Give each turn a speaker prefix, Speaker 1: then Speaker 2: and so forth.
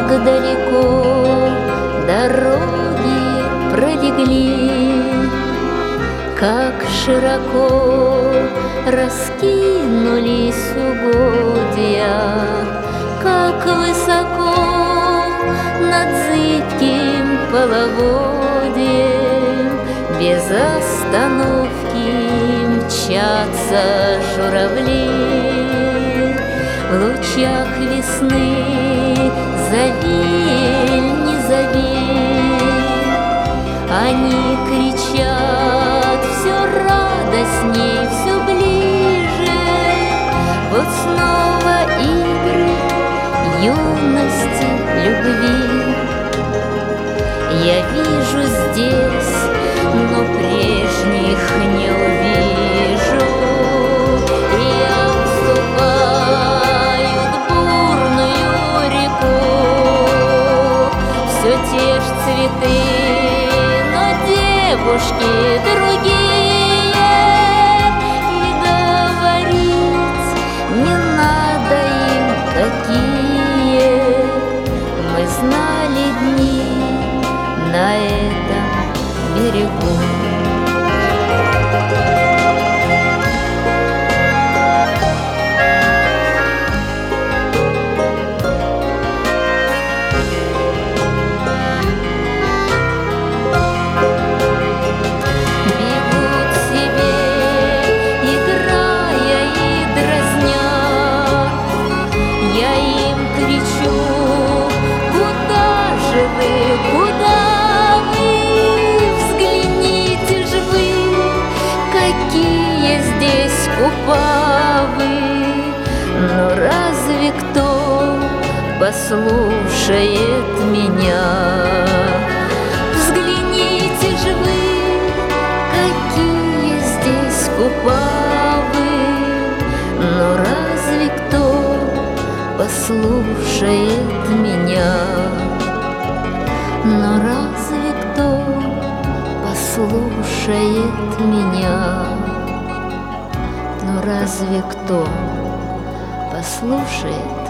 Speaker 1: Как далеко дороги пролегли, как широко раскинулись угодья, как высоко над зыбким половодьем без остановки мчатся журавли. В лучах весны завиль, не завиль, они кричат все радостней, все ближе. Вот снова игры юности, любви. Я вижу здесь, но прежних не увижу. Я вступаю в бурную реку. Все те ж цветы, но девушки другие. И говорить не надо им, какие мы знали дни на этом берегу. Бегут себе, играя и дразня. Я им кричу: куда же вы, куда? Здесь купавы, но разве кто послушает меня? Взгляните же вы, какие здесь купавы, но разве кто послушает меня? Но разве кто послушает меня? Но разве кто послушает